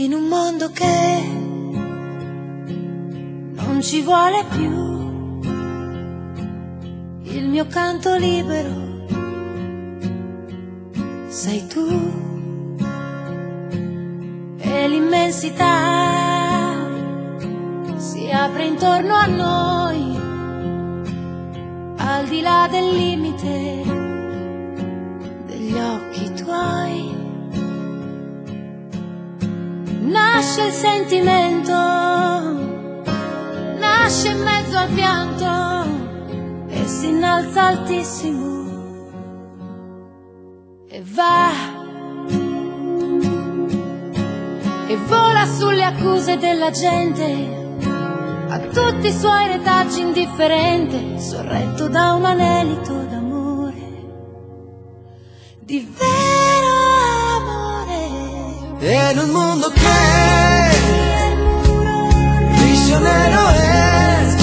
In un mondo che non ci vuole più, il mio canto libero sei tu, e l'immensità si apre intorno a noi, al di là del limite degli occhi tuoi. Nasce il sentimento, nasce in mezzo al pianto e si innalza altissimo e va e vola sulle accuse della gente, a tutti i suoi retaggi indifferente, sorretto da un anelito d'amore, di vero amore. E in un mondo che prisionero es,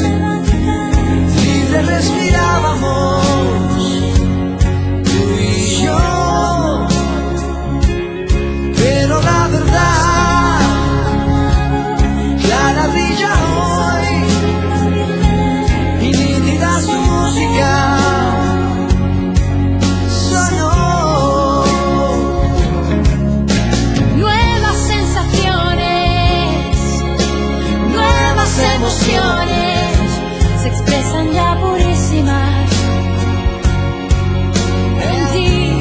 libre respirábamos tú y yo, pero la verdad clara brilla hoy y nítida su música. Emociones se expresan ya purísimas en ti.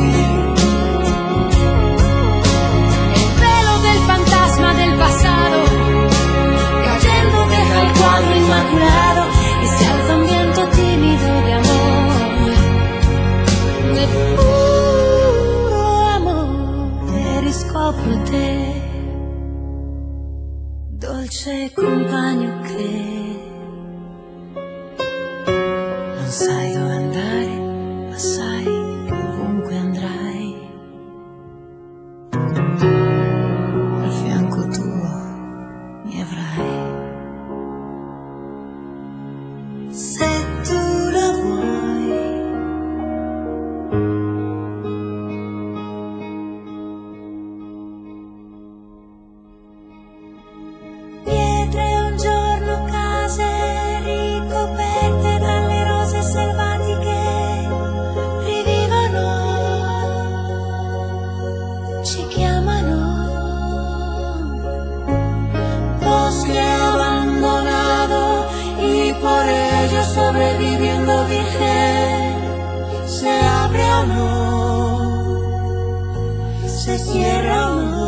El velo del fantasma del pasado cayendo deja el cuadro inmaculado y se alza un viento tímido de amor, de puro amor. E riscopro te, dolce compagno che non sai dove andare, ma sai ovunque andrai. Al fianco tuo mi avrai, se tu la vuoi. Pietre un giorno, case ricoperte dalle rose selvatiche rivivono, ci chiamano. Bosque abandonado y por ello sobreviviendo virgen, se abre o no, se cierra o no.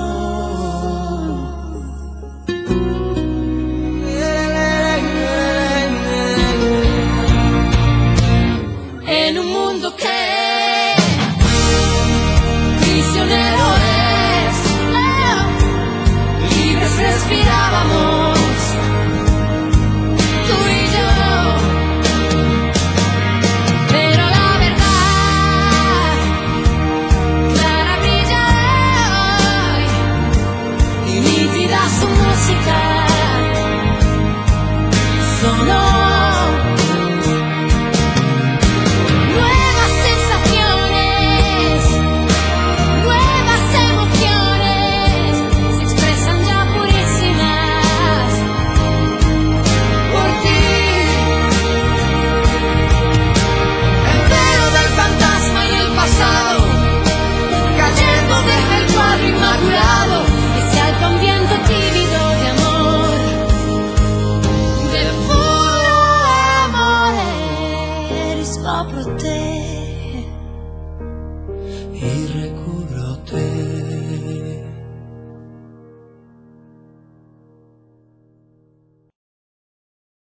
En un mundo que prisionero es, libres respirábamos tú y yo, pero la verdad clara brilla hoy y nítida su música sonó. Y